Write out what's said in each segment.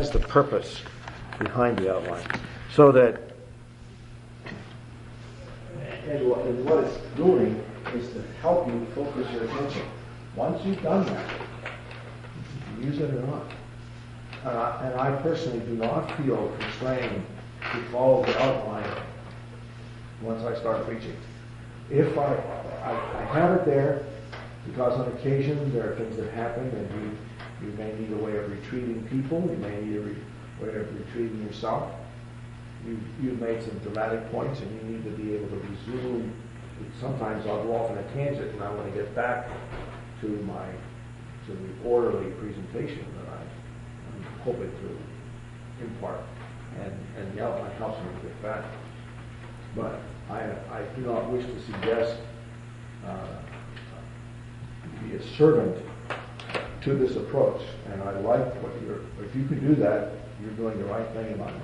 That's the purpose behind the outline. So that, and what it's doing is to help you focus your attention. Once you've done that, you use it or not. And I personally do not feel constrained to follow the outline once I start preaching. If I have it there, because on occasion there are things that happen, and you may need a way of retreating people, you may need a way of retreating yourself. You've made some dramatic points, and you need to be able to resume. Sometimes I'll go off on a tangent, and I want to get back to the orderly presentation that I'm hoping to impart, and the outline helps me with that. But I do not wish to suggest be a servant to this approach, and I like if you can do that, you're doing the right thing in my mind.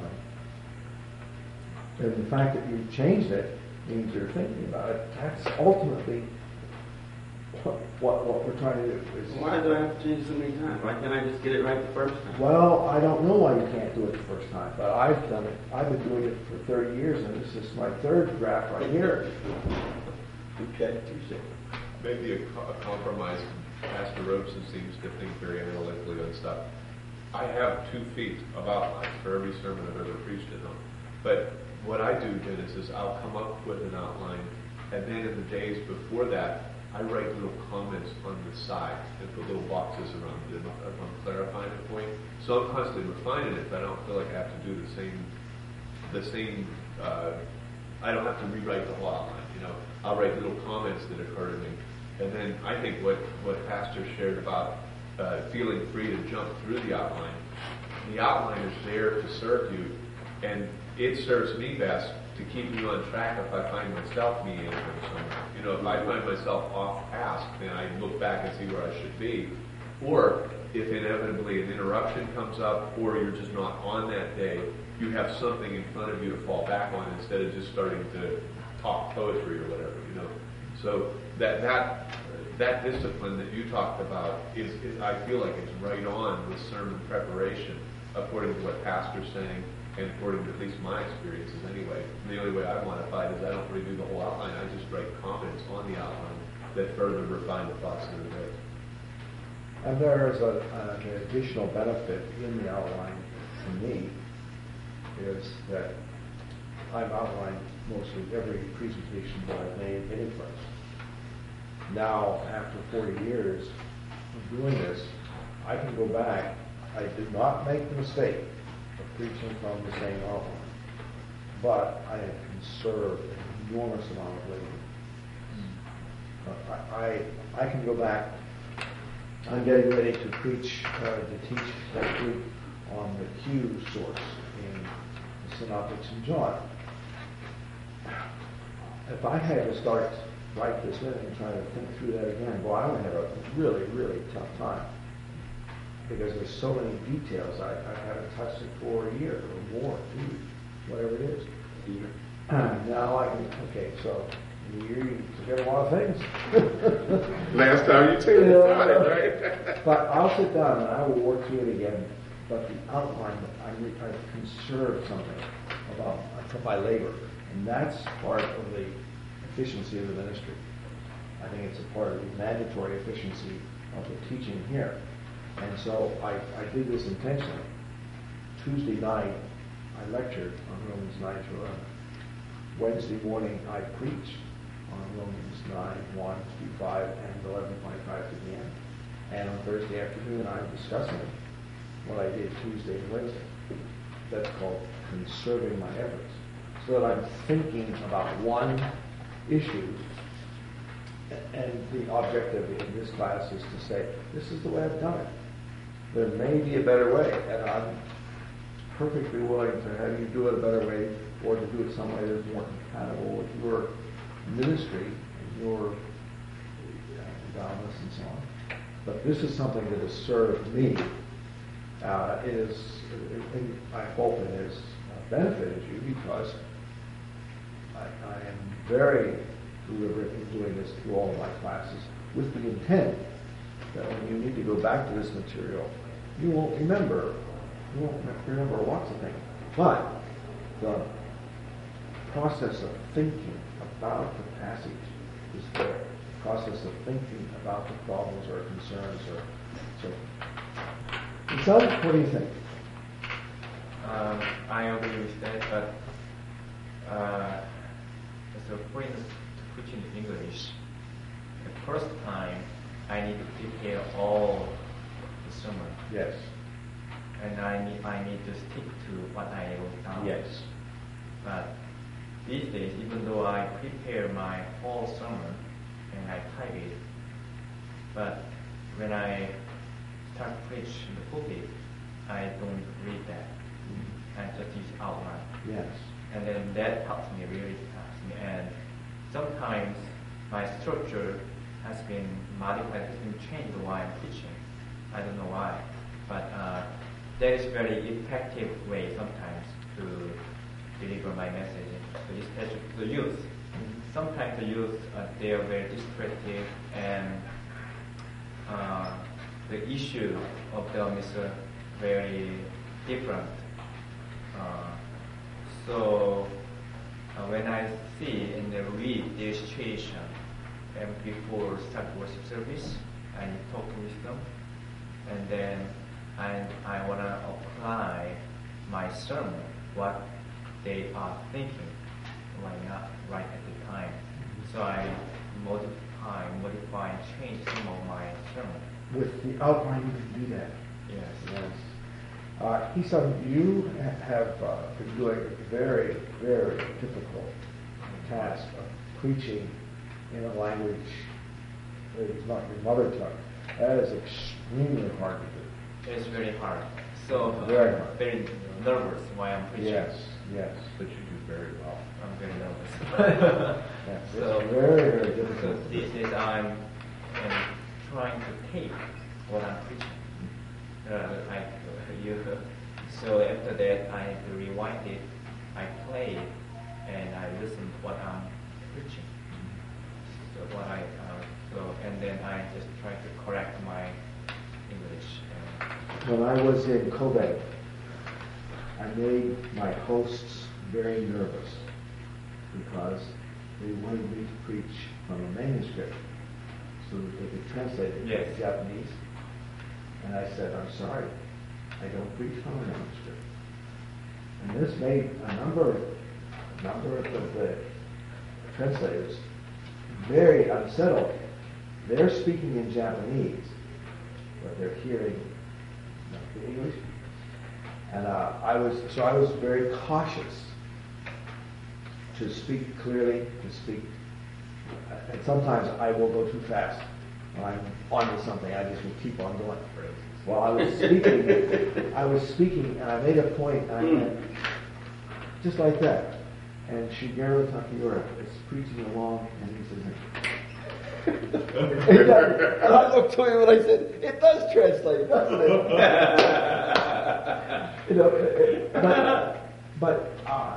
And the fact that you've changed it means you're thinking about it. That's ultimately what we're trying to do. Why do I have to change so many times? Why can't I just get it right the first time? Well, I don't know why you can't do it the first time, but I've done it. I've been doing it for 30 years, and this is my third draft right here. Okay. Maybe a compromise. Pastor Robeson seems to think very analytically on stuff. I have 2 feet of outlines for every sermon I've ever preached at home. But what I do, Dennis, is I'll come up with an outline, and then in the days before that, I write little comments on the side and put little boxes around it if I'm clarifying a point. So I'm constantly refining it, but I don't feel like I have to do the same. I don't have to rewrite the whole outline. I'll write little comments that occur to me, and then I think what Pastor shared about feeling free to jump through the outline is there to serve you, and it serves me best to keep me on track if I find myself meandering somewhere. If I find myself off task, then I look back and see where I should be. Or if inevitably an interruption comes up, or you're just not on that day, you have something in front of you to fall back on instead of just starting to talk poetry or whatever. So that discipline that you talked about is I feel like it's right on with sermon preparation, according to what Pastor's saying, and according to at least my experiences anyway. And the only way I modify it is I don't redo the whole outline. I just write comments on the outline that further refine the thoughts of the day. And there is an additional benefit in the outline for me, is that I've outlined mostly every presentation that I've made any place. Now, after 40 years of doing this, I can go back. I did not make the mistake of preaching from the same outline, but I have conserved an enormous amount of labor. I can go back. I'm getting ready to preach, to teach that group on the Q source in the Synoptics in John. If I had to start right this minute and try to think through that again, boy, I would have a really, really tough time. Because there's so many details. I haven't touched it for a year or more, 2 years, whatever it is. Now I can, okay, so in a year you forget a lot of things. Last time you told me about it, right? But I'll sit down and I will work through it again. But the outline, I've conserved something about my labor. And that's part of the efficiency of the ministry. I think it's a part of the mandatory efficiency of the teaching here. And so I did this intentionally. Tuesday night, I lectured on Romans 9 to 11. Wednesday morning, I preached on Romans 9, 1 through 5, and 11, 25 to the end. And on Thursday afternoon, I'm discussing what I did Tuesday and Wednesday. That's called conserving my efforts. So that I'm thinking about one issue, and the objective in this class is to say, this is the way I've done it. There may be a better way, and I'm perfectly willing to have you do it a better way, or to do it some way that's more compatible with your ministry and your endowments and so on. But this is something that has served me. I hope it has benefited you, because I am very deliberate in doing this through all of my classes with the intent that when you need to go back to this material, you won't remember You won't remember lots of things. But the process of thinking about the passage is there. The process of thinking about the problems or concerns or so. So, what do you think? I agree with that, but so for instance, to preach in English, the first time I need to prepare all the sermon, Yes. and I need to stick to what I wrote down. Yes. But these days, even though I prepare my whole sermon and I type it, but when I start to preach in the pulpit, I don't read that. I just use outline. Yes. And then that helps me, really helps me. And sometimes my structure has been modified, has been changed while I'm teaching. I don't know why. But that is very effective way sometimes to deliver my message, especially to the youth. Sometimes the youth, they are very distracted, and the issue of them is very different. So when I see and read their situation, and before start worship service, I talk with them, and then I want to apply my sermon, what they are thinking right at the time. So I modify and change some of my sermon. With the outline, you can do that. Yes. Yes. Isan, you have been doing a very, very difficult task of preaching in a language that is not your mother tongue. That is extremely hard to do. It's very hard. So Very hard. very nervous while I'm preaching. Yes, yes. But you do very well. I'm very nervous. Yes, So it's very, very so difficult. these days I'm trying to tape what I'm preaching. So after that I have to rewind it, I play it, and I listen to what I'm preaching. So and then I just try to correct my English. When I was in Kobe, I made my hosts very nervous because they wanted me to preach from a manuscript so that they could translate it Yes. into Japanese. And I said, I'm sorry, I don't preach from a manuscript. And this made a number of the translators very unsettled. They're speaking in Japanese, but they're hearing the English. And I was very cautious to speak clearly, and sometimes I will go too fast. When I'm onto something, I just will keep on going. While I was speaking, and I made a point, and I went, just like that. And Shigeru Takiura is preaching along, and he says, and I looked to him and I said, it does translate, doesn't it? But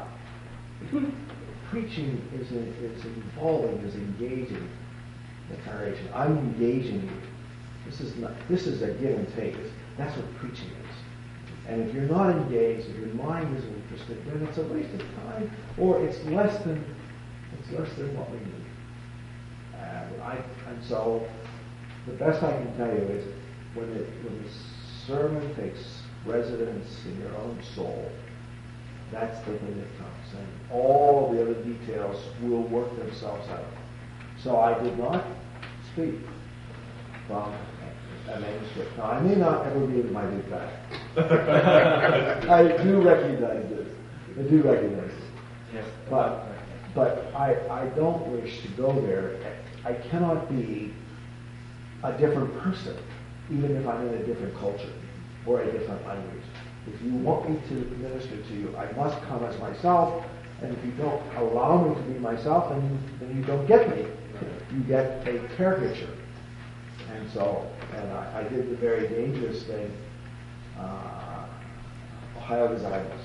preaching is involving, is engaging the congregation. I'm engaging you. This is a give and take. That's what preaching is. And if you're not engaged, if your mind isn't interested, then it's a waste of time, or it's less than what we need. And so the best I can tell you is when the sermon takes residence in your own soul, that's the thing that comes, and all the other details will work themselves out. So I did not speak from a manuscript. Now, I may not ever be able to do that. I do recognize this. Yes. But I don't wish to go there. I cannot be a different person, even if I'm in a different culture or a different language. If you want me to minister to you, I must come as myself, and if you don't allow me to be myself, then you don't get me. You get a caricature. And so, I did the very dangerous thing, Ohio gozaimasu.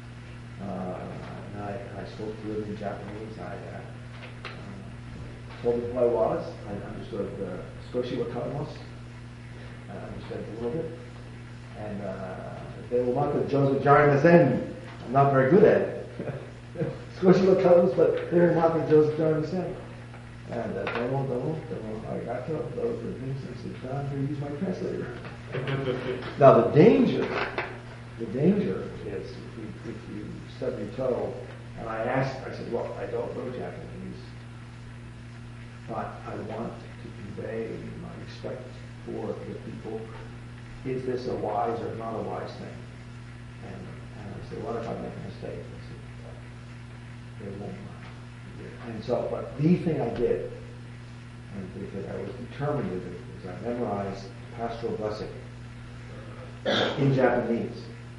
And I spoke to them in Japanese. I told them who I was. I understood Skoshi wa Kawamasu. I understood a little bit. And they will mark the Joseph Jarvis end. I'm not very good at it. Squishy little toes, but they're not the Joseph Jarvis end. And they won't. I got to those are things I said, John, here, use my translator. Now the danger is if you stub your toe, and I said, well, I don't know Japanese, but I want to convey my respect for the people. Is this a wise or not a wise thing? And I said, what if I make a mistake? I said, they won't mind. And so, but the thing I did, and because I was determined to do, is I memorized Pastoral Blessing in Japanese.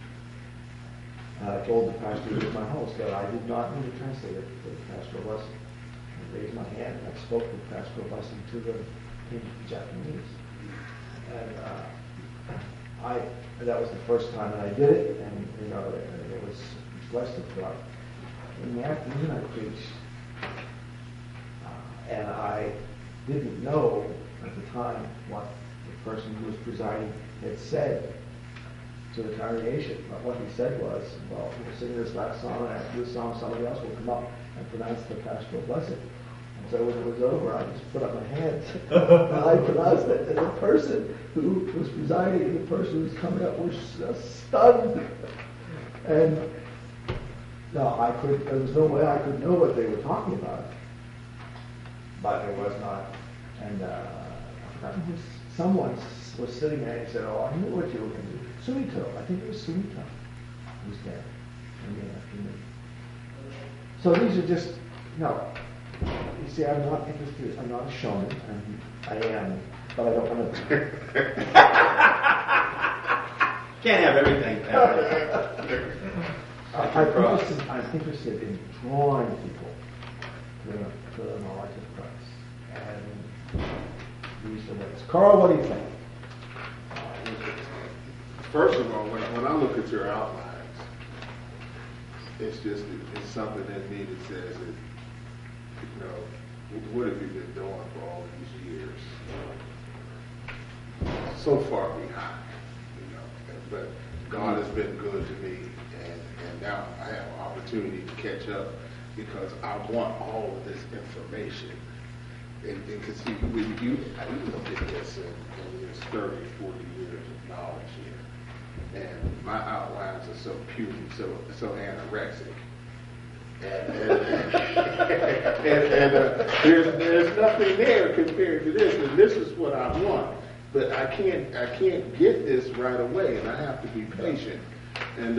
I told the pastor who was my host that I did not need a translator for the Pastoral Blessing. I raised my hand and I spoke the Pastoral Blessing to them in Japanese. And that was the first time that I did it, and it was blessed of God. In the afternoon I preached, and I didn't know at the time what the person who was presiding had said to the congregation. But what he said was, well, we're singing this last song, and after this song somebody else will come up and pronounce the Pastoral Blessing. And so when it was over, I just put up my hands and I pronounced it. And the person who was presiding and the person who was coming up was just stunned. And no, there was no way I could know what they were talking about. But there was not. And someone was sitting there and he said, oh, I knew what you were going to do. Sumito, I think it was Sumito who was there in the afternoon. So these are just, you see, I'm not interested, I'm not a showman, and I am, but I don't want to. Can't have everything. I'm interested in drawing people to the knowledge of Christ. And these are ways. Carl, what do you think? First of all, when I look at your outlines, it's something in me that says that, what have you been doing for all these years? So far behind, but God has been good to me, and now I have an opportunity to catch up because I want all of this information. And because when you look at this and there's 30, 40 years of knowledge here, and my outlines are so puny, so anorexic. And there's nothing there compared to this, and this is what I want. But I can't get this right away, and I have to be patient. And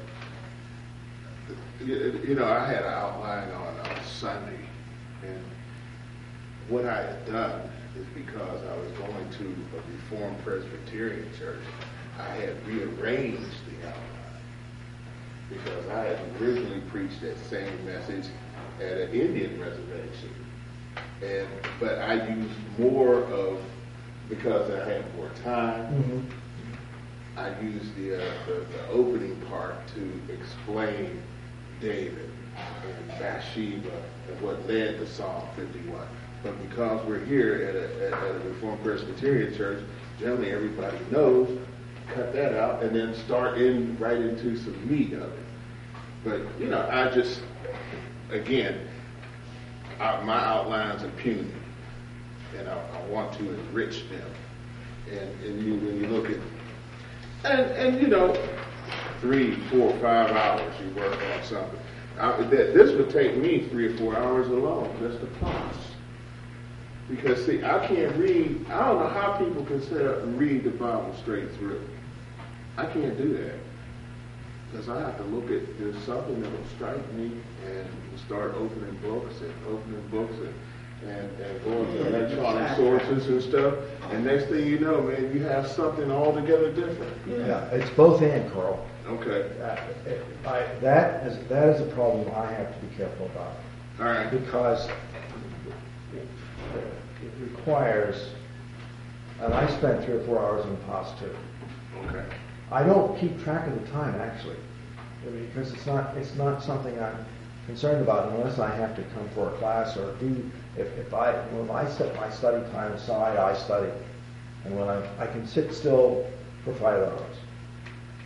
I had an outline on Sunday, and what I had done is because I was going to a Reformed Presbyterian church, I had rearranged the outline. Because I had originally preached that same message at an Indian reservation. But I used more of, because I had more time, I used the opening part to explain David and Bathsheba and what led to Psalm 51. But because we're here at a Reformed Presbyterian church, generally everybody knows, cut that out and then start right into some meat of it. But, I just, again, my outlines are puny, and I want to enrich them. And when you look at, and 3, 4, 5 hours you work on something. This would take me 3 or 4 hours alone, just to pause. Because, see, I can't read, I don't know how people can sit up and read the Bible straight through. I can't do that. Because I have to look at, there's something that will strike me and start opening books and going to electronic sources and stuff. And next thing you know, man, you have something altogether different. Yeah, it's both and, Carl. Okay. That is a problem I have to be careful about. All right. Because it requires, and I spent 3 or 4 hours in POS too. Okay. I don't keep track of the time actually, because it's not something I'm concerned about unless I have to come for a class or if I set my study time aside, I study, and when I can sit still for 5 hours,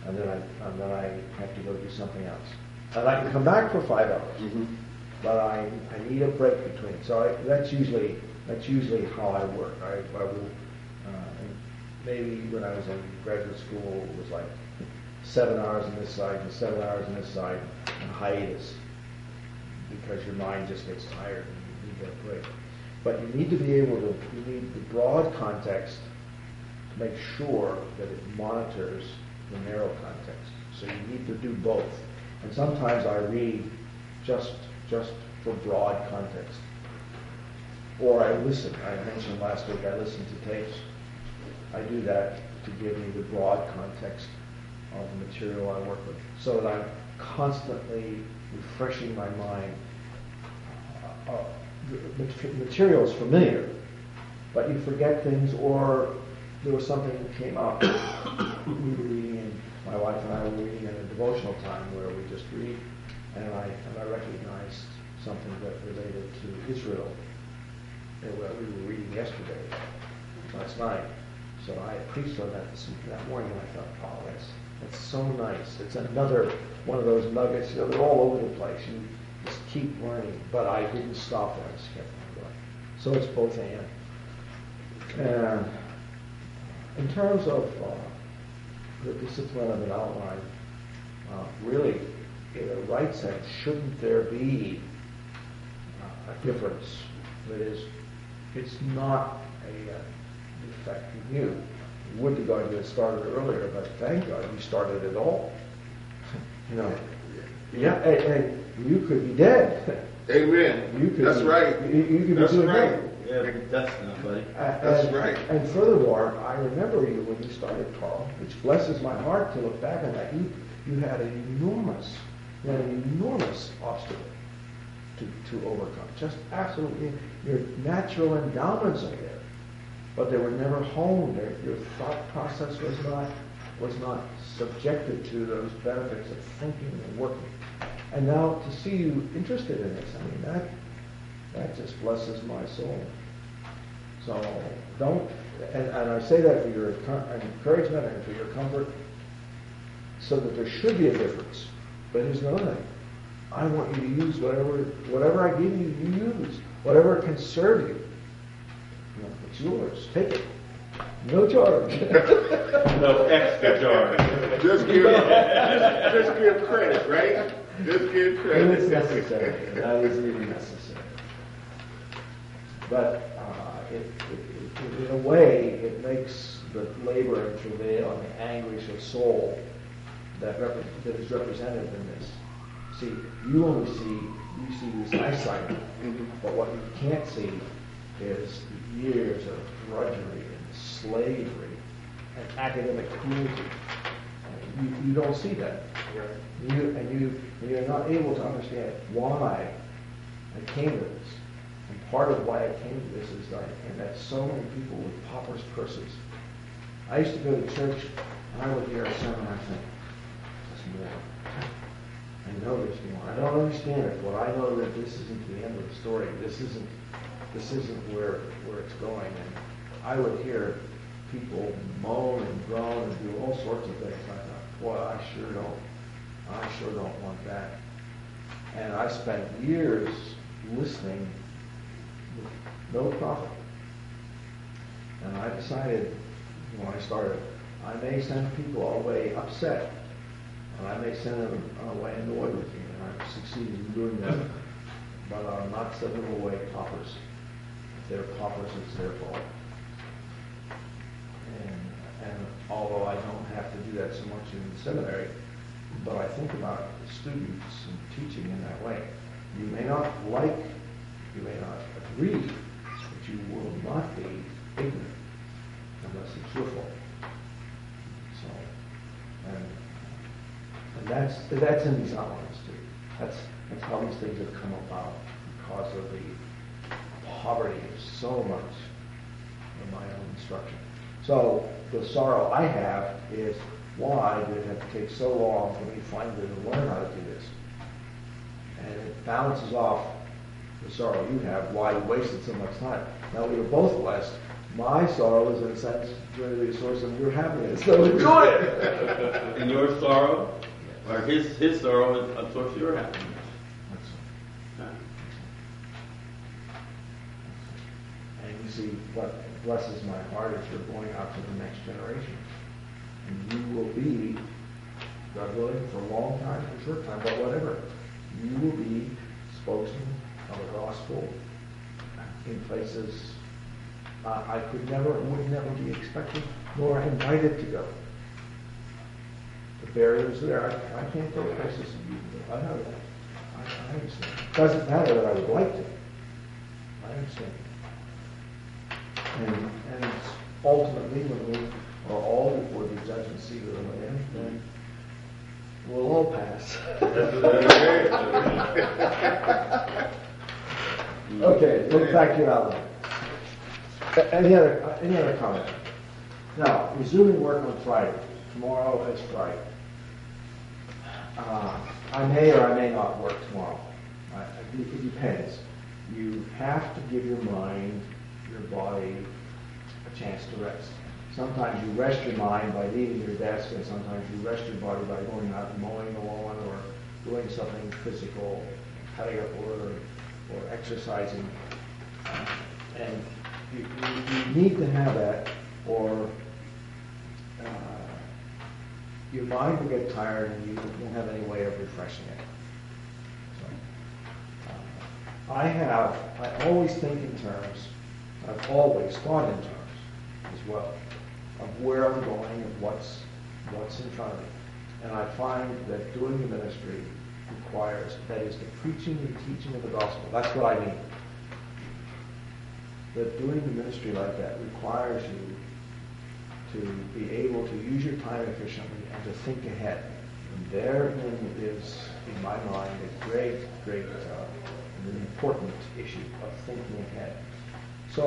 and then I have to go do something else. And I can come back for 5 hours, but I need a break between. So that's usually how I work. I will, and maybe when I was in graduate school, it was like 7 hours on this side and 7 hours on this side, and hiatus, because your mind just gets tired and you need that break. But you need to be able to, you need the broad context to make sure that it monitors the narrow context. So you need to do both. And sometimes I read just for broad context. Or I listen. I mentioned last week I listen to tapes. I do that to give me the broad context of the material I work with, so that I'm constantly refreshing my mind. The material is familiar, but you forget things, or there was something that came up. We were reading, and my wife and I were reading in a devotional time where we just read, and I recognized something that related to Israel that we were reading yesterday, last night. So I preached on that morning, and I thought, oh, that's so nice. It's another one of those nuggets. You know, they're all over the place. You just keep learning. But I didn't stop there. I just kept on going. So it's both and. And in terms of the discipline of an outline, really, in a right sense, shouldn't there be a difference? That is, it's not a defect in you. You would have gone to get started earlier, but thank God you started it all. You know, yeah, and you could be dead. Amen. You could That's be, right. You could That's be doing right. great. Yeah, that's not buddy. That's right. And furthermore, I remember you when you started, Carl, which blesses my heart to look back on that. You had an enormous obstacle to overcome. Just absolutely, your natural endowments are there, but they were never honed. Your thought process was not subjected to those benefits of thinking and working. And now to see you interested in this, I mean, that just blesses my soul. So don't, and I say that for your encouragement and for your comfort, so that there should be a difference. But here's another thing. I want you to use whatever I give you, you use. Whatever can serve you. You know, it's yours. Take it. No charge. No extra charge. Just give credit, right? Just give credit. And it's necessary. That is really necessary. But in a way, it makes the labor and travail and the anguish of soul that is represented in this. See, you see this eyesight, but what you can't see is the years of drudgery and slavery and academic cruelty. You don't see that. And you're not able to understand why I came to this. And part of why I came to this is that so many people with pauper's purses. I used to go to church, and I would hear a sermon, and I think, there's more. I know there's more. I don't understand it, but I know that this isn't the end of the story. This isn't where it's going. And I would hear people moan and groan and do all sorts of things. I thought, boy, I sure don't want that. And I spent years listening with no profit. And I decided when I started, I may send people away upset, and I may send them away annoyed with me, and I've succeeded in doing that. But I'm not sending them away paupers. If they're paupers, it's their fault. And although I don't have to do that so much in the seminary, but I think about students and teaching in that way. You may not like, you may not agree, but you will not be ignorant unless it's your fault. So, and that's in these outlines too. That's how these things have come about because of the poverty of so much of my own instruction. So the sorrow I have is, why did it have to take so long for me finally to learn how to do this? And it balances off the sorrow you have, why you wasted so much time. Now we were both blessed. My sorrow is in a sense going to be a source of your happiness. So enjoy it. And your sorrow, or his sorrow, is a source of your happiness. And you see, what blesses my heart is you're going out to the next generation. And you will be, God willing, for a long time, for a short time, but whatever, you will be spokesman of the gospel in places I would never be expected nor invited to go. The barriers there, I can't go places you can go. I know that. I understand. It doesn't matter that I would like to. I understand. And it's ultimately, when we are all before the judgment seat of the Lamb, then we'll all pass. Okay, look back to your outline. Any other comment? Now, resuming work on Friday. Tomorrow is Friday. I may or I may not work tomorrow. It depends. You have to give your mind, your body, a chance to rest. Sometimes you rest your mind by leaving your desk, and sometimes you rest your body by going out and mowing the lawn or doing something physical, cutting up wood or exercising. And you need to have that, or your mind will get tired and you won't have any way of refreshing it. So, I always think in terms, I've always thought in terms as well, of where I'm going and what's in front of me. And I find that doing the ministry requires, that is, the preaching and teaching of the gospel. That's what I mean. That doing the ministry like that requires you to be able to use your time efficiently and to think ahead. And therein is, in my mind, a great and an important issue of thinking ahead. So,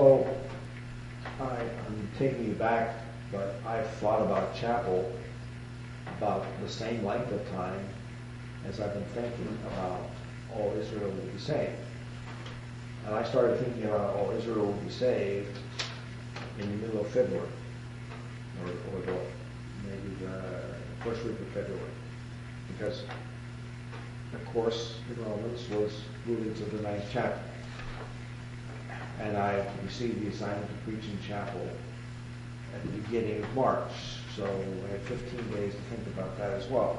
I'm taking you back, but I've thought about chapel about the same length of time as I've been thinking about all Israel will be saved. And I started thinking about all Israel will be saved in the middle of February, or maybe the first week of February, because the course in Romans was moving to the 9th chapter. And I received the assignment to preach in chapel at the beginning of March, so I had 15 days to think about that as well.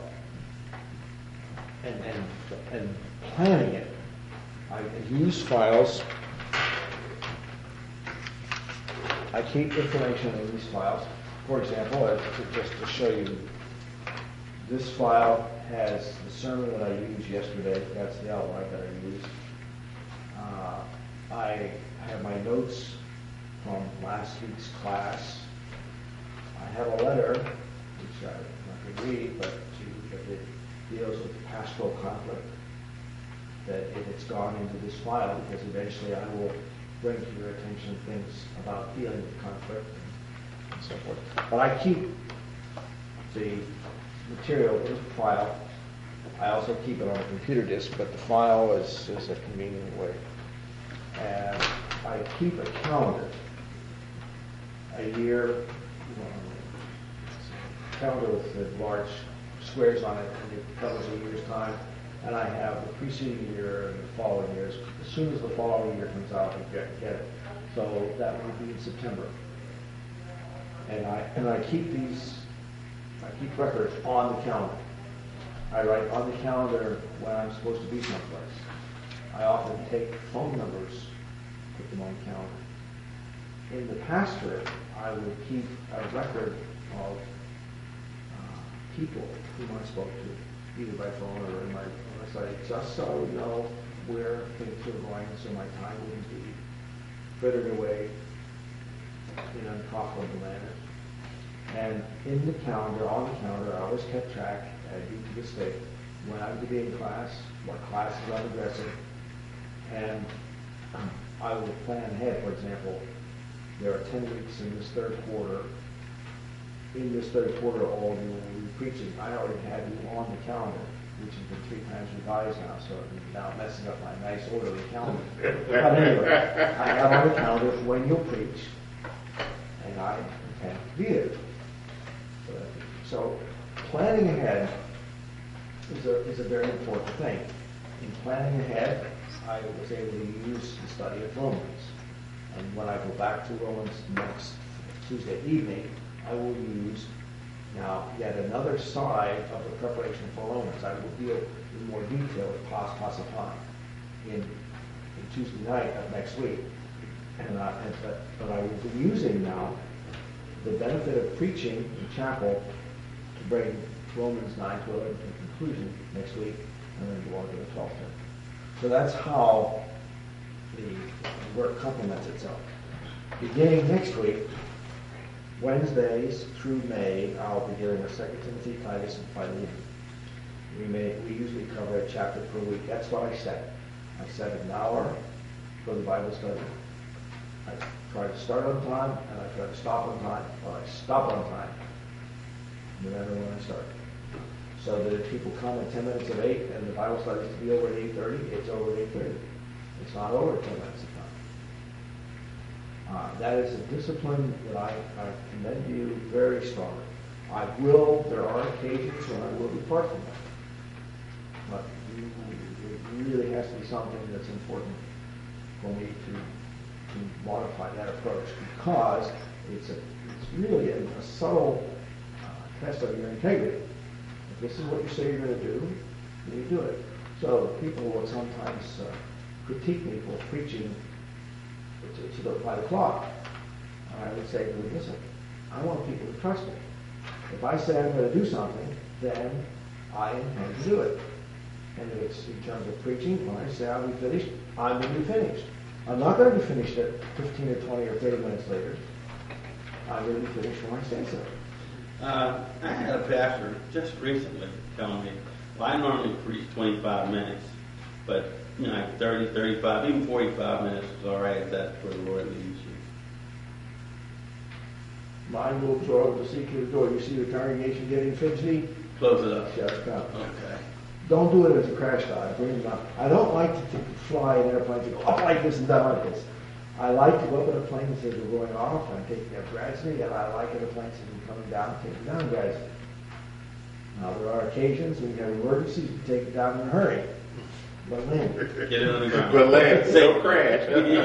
And planning it, I use files. I keep information in these files. For example, just to show you, this file has the sermon that I used yesterday. That's the outline that I used. I have my notes from last week's class. I have a letter, which I'm not going to read, but it deals with pastoral conflict. That it's gone into this file because eventually I will bring to your attention things about dealing with conflict and so forth. But I keep the material in the file. I also keep it on a computer disk, but the file is a convenient way. And I keep a calendar, a year, calendar with the large squares on it, and it covers a year's time. And I have the preceding year and the following years. As soon as the following year comes out, I get it. So that would be in September. And I keep records on the calendar. I write on the calendar when I'm supposed to be someplace. I often take phone numbers, put them on the calendar. In the pastorate, I would keep a record of people whom I spoke to, either by phone or in my site, just so I would know where things were going, so my time wouldn't be frittered away in unprofitable manner. And in the calendar, on the calendar, I always kept track, I do to this day, when I'm to be in class, what classes I'm addressing, and I will plan ahead. For example, there are 10 weeks in this third quarter. In this third quarter, all of you will be preaching. I already have you on the calendar, which has been 3 times revised now, so I'm now messing up my nice orderly calendar. But anyway, I have on the calendar when you'll preach, and I intend to be there. So planning ahead is a very important thing. In planning ahead, I was able to use the study of Romans. And when I go back to Romans next Tuesday evening, I will use now yet another side of the preparation for Romans. I will deal in more detail with Pas Passapan in Tuesday night of next week. But I will be using now the benefit of preaching in chapel to bring Romans 9 to 11 to conclusion next week, and then go on to the 12th. So that's how the work complements itself. Beginning next week, Wednesdays through May, I'll be dealing with 2 Timothy, Titus, and Philemon. We usually cover a chapter per week. That's what I set. I set an hour for the Bible study. I try to start on time, and I try to stop on time. Well, I stop on time, no matter when I start. So that if people come at 10 minutes of 8 and the Bible study is to be over at 8:30, it's over at 8:30. It's not over at 10 minutes of time. That is a discipline that I commend to you very strongly. There are occasions when I will depart from that. But it really has to be something that's important for me to modify that approach, because it's really a subtle test of your integrity. If this is what you say you're going to do, then you do it. So people will sometimes critique me for preaching by the clock. And I would say to them, listen, I want people to trust me. If I say I'm going to do something, then I intend to do it. And if it's in terms of preaching, when I say I'll be finished, I'm going to be finished. I'm not going to be finished at 15 or 20 or 30 minutes later. I'm going to be finished when I say so. I had a pastor just recently telling me, well, I normally preach 25 minutes, but 30, 35, even 45 minutes is all right if that's where the Lord leads you. Mine will throw over the seat to the door. You see the congregation getting fidgety? Close it up. Shut it down. Okay. Don't do it as a crash dive. Bring them up. I don't like to fly in airplanes and go up like this and down like this. I like to go up in a plane and say we're going off, I'm taking up gradually, and I like in a plane and say we're coming down, taking down gradually. Now there are occasions when you have emergencies, you take it down in a hurry. But land. Get it on the ground. But land, don't crash.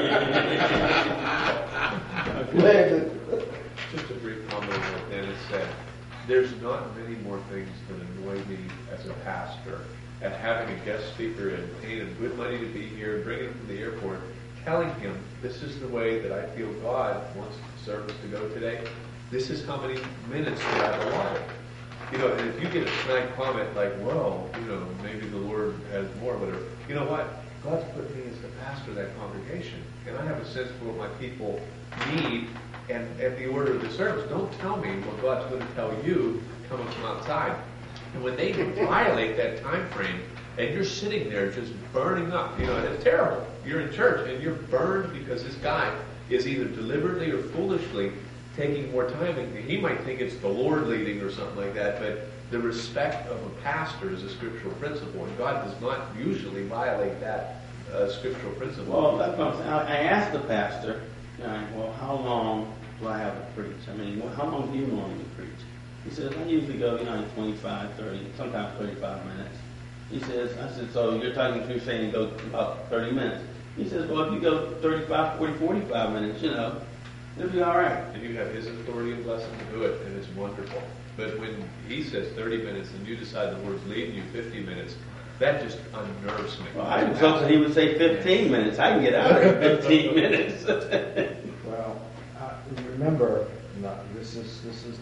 Land. Just a brief comment on what Dennis said. There's not many more things that annoy me as a pastor at having a guest speaker and paying him good money to be here, bringing him to the airport, telling him this is the way that I feel God wants the service to go today. This is how many minutes that I allotted. And if you get a snide comment like, well, maybe the Lord has more, whatever. You know what? God's put me as the pastor of that congregation, and I have a sense for what my people need. And at the order of the service, don't tell me what God's going to tell you coming from outside. And when they violate that time frame, and you're sitting there just burning up, it's terrible. You're in church and you're burned because this guy is either deliberately or foolishly taking more time. And he might think it's the Lord leading or something like that, but the respect of a pastor is a scriptural principle, and God does not usually violate that scriptural principle. Well, that's what I'm saying. I asked the pastor, well, how long do I have to preach? How long do you normally preach? He says, I usually go, 25, 30, sometimes 35 minutes. He says, I said, so you're saying go about 30 minutes. He says, well, if you go 35, 40, 45 minutes, it'll be all right. And you have his authority and blessing to do it, and it's wonderful. But when he says 30 minutes and you decide the Lord's leading you 50 minutes, that just unnerves me. Well, I was hoping he would say 15 minutes. I can get out of here 15 minutes. Well, remember, this is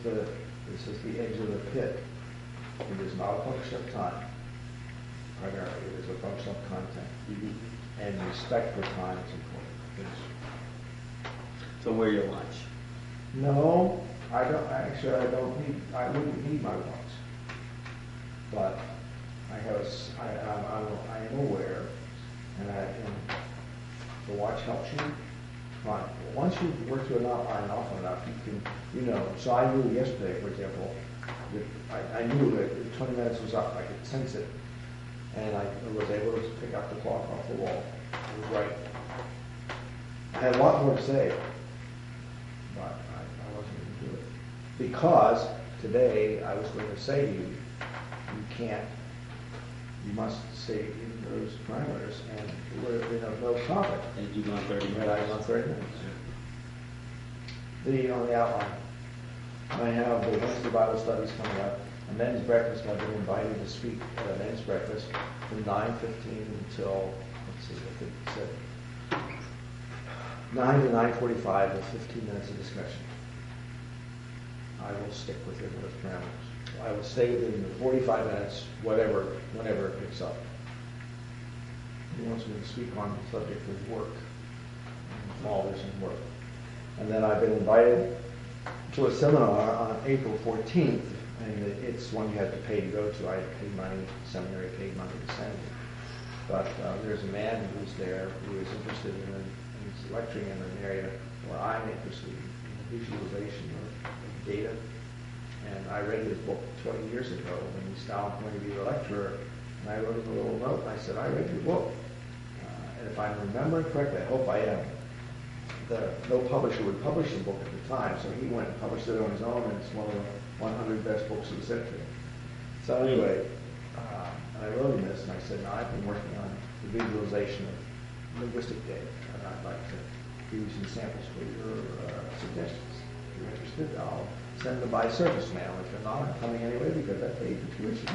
the edge of the pit. It is not a function of time. Primarily, it is a function of content. Mm-hmm. And respect for time is important. Yes. So where your lunch? No, I don't. Actually, I wouldn't need my lunch. But I am aware, and the watch helps you. Right. Once you work through an outline often enough, you can, So I knew yesterday, for example, that I knew that 20 minutes was up. I could sense it, and I was able to pick up the clock off the wall. It was right. I had a lot more to say, but I wasn't Because today, I was going to say to you, you must stay in those parameters, and we're in a no profit. And you run 30 Red eye on minutes. 30 minutes. On the outline, I have the Wednesday Bible studies coming up, a men's breakfast. I've been invited to speak at a men's breakfast from 9:15 until, let's see, I think it said 9 to 9:45 with 15 minutes of discussion. I will stick within those parameters. I will stay within the 45 minutes, whenever it picks up. He wants me to speak on the subject of work, small vision work. And then I've been invited to a seminar on April 14th, and it's one you have to pay to go to. I paid money, seminary paid money to send it. But there's a man who's there who is interested in he's lecturing in an area where I'm interested in visualization of data. And I read his book 20 years ago when he stopped going to be a lecturer, and I wrote him a little note, and I said, I read your book. And if I'm remembering correctly, I hope I am, no publisher would publish the book at the time, so he went and published it on his own, and it's one of the 100 best books of the century. So anyway, I wrote him this, and I said, now I've been working on the visualization of linguistic data, and I'd like to give you some samples for your suggestions. If you're interested, I'll send them by surface mail. If you're not, I'm coming anyway because I paid the tuition.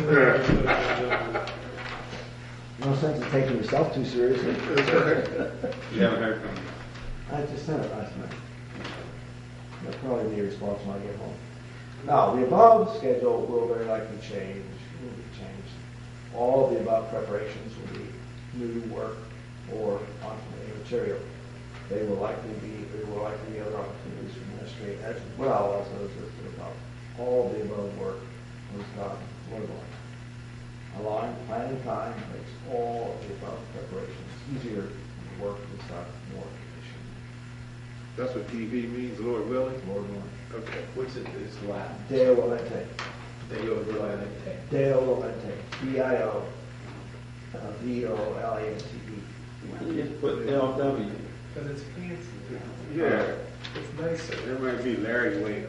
No sense in taking yourself too seriously. You haven't heard from him. I just sent it last night. They'll probably be a response when I get home. Now, the above schedule will very likely change. Will be changed. All of the above preparations will be new work or continuity material. There will likely be other opportunities for ministry as well as those listed above. All of the above work was done locally. Allowing planning time makes all of the above preparations easier. The work is done more efficient. That's what TV means, Lord willing? Lord willing. Okay. What's it, it's Latin. Deo volente. Deo volente. Deo volente. D-I-O. V-O-L-A-N-T-E. Why don't you just put LW? Because it's fancy. Yeah. It's nicer. It might be Larry Williams.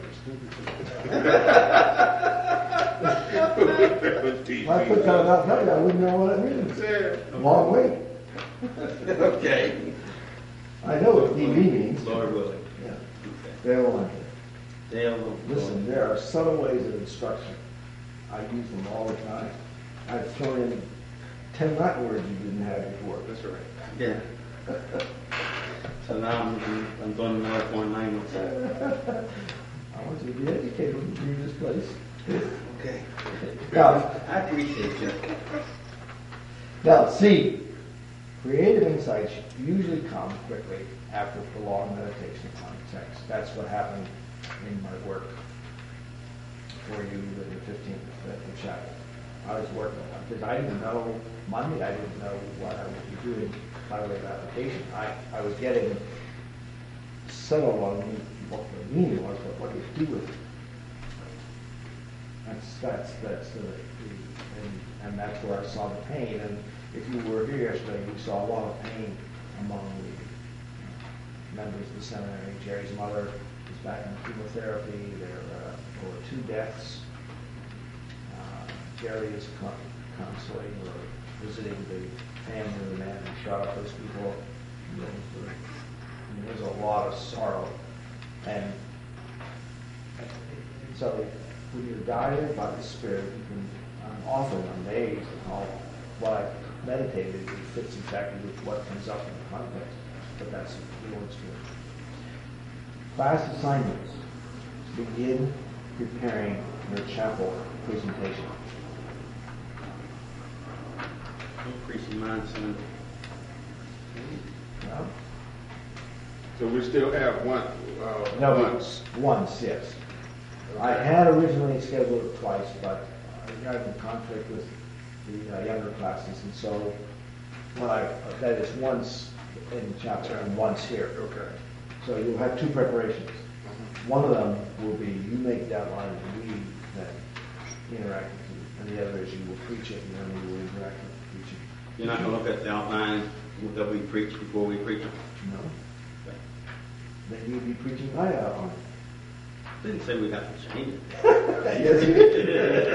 If I put that out there, I wouldn't know what it means. Yeah. Long way. Okay. I know what DV means. Lord willing. Yeah. Okay. Deo volente. Dale, Listen, there are subtle ways of instruction. I use them all the time. I've thrown in 10 Latin words you didn't have before. That's right. Yeah. So now I'm doing another foreign language. I want you to be educated when you leave this place. Okay. Now, I appreciate you. Now, C, creative insights usually come quickly after prolonged meditation on text. That's what happened in my work for you in the 15th chapter. I was working on it because I didn't know Monday, I didn't know what I would be doing by way of application. I was getting settled on what the meaning was, but what to do with it. And that's where I saw the pain. And if you were here yesterday, you saw a lot of pain among the members of the seminary. Jerry's mother is back in chemotherapy. There were 2 deaths. Jerry is counseling or visiting the family of the man who shot up those people. And there's a lot of sorrow. And so when you're guided by the Spirit, you can, I'm often amazed at how what I meditated it fits exactly with what comes up in the context. But that's the Lord's Spirit. Class assignments. Begin preparing your chapel presentation. Increasing mine, son. Well, So we still have one, once, yes. I had originally scheduled it twice, but I got in conflict with the younger classes, and so that is once in the chapter and once here. Okay. So you'll have 2 preparations. One of them will be you make that line and we then interact with you, and the other is you will preach it and then we will interact with the preaching. You're not going to look at the outline that we preach before we preach it? No? Then you'll be preaching my outline. Didn't say we'd have to change it. Yes, you did.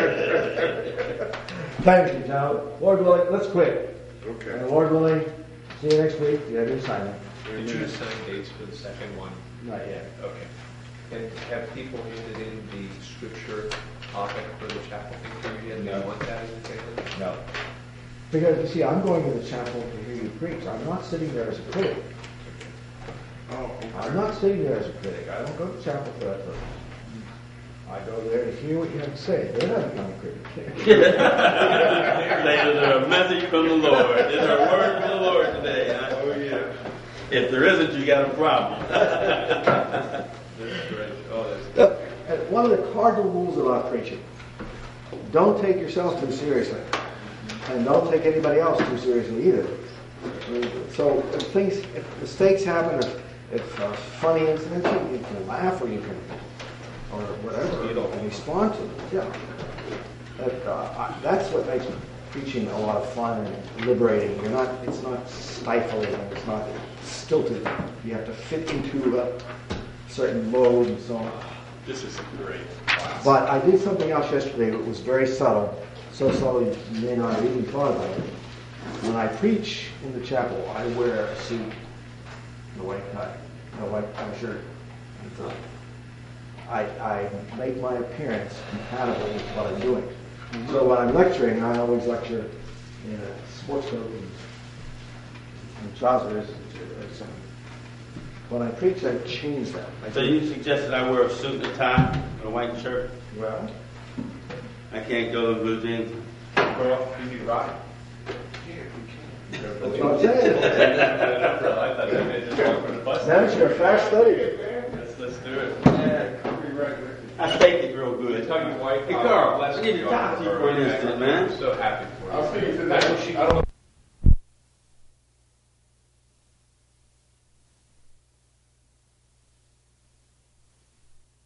Thank you, John. Lord willing, let's quit. Okay. And Lord willing, see you next week. You have your assignment. Did you assign dates for the second one? Not yet. Okay. And have people handed in the scripture topic for the chapel thing yet? Do you want that in the table? No. Because, you see, I'm going to the chapel to hear you preach. I'm not sitting there as a critic. Oh, I'm not sitting there as a critic. I don't go to chapel for that purpose. I go there to hear what you have to say. Then I become a critic. Later, there's a message from the Lord. There's a word from the Lord today. Oh, yeah. If there isn't, you got a problem. That's great. Oh, that's One of the cardinal rules about preaching, don't take yourself too seriously. And don't take anybody else too seriously either. So if mistakes happen, if funny incidents, you can laugh or you can, or whatever, you don't respond to them. Yeah. That's what makes preaching a lot of fun and liberating. It's not stifling, it's not stilted. You have to fit into a certain mode and so on. This is a great class. But I did something else yesterday that was very subtle. So subtle you may not have even thought about it. When I preach in the chapel, I wear a suit, a white tie, a white shirt. And so I make my appearance compatible with what I'm doing. So when I'm lecturing, I always lecture in a sports coat and trousers. When I preach, I change that. So you suggested I wear a suit and a tie and a white shirt? Well, I can't go to blue jeans. Well, you need ride. that's what I'm saying. That's your fast study. Let's do it. I faked it real good. Tell your wife. Hey, Carl, I need to talk to you for an instant, man. I'm so happy for you. I'll see you tonight.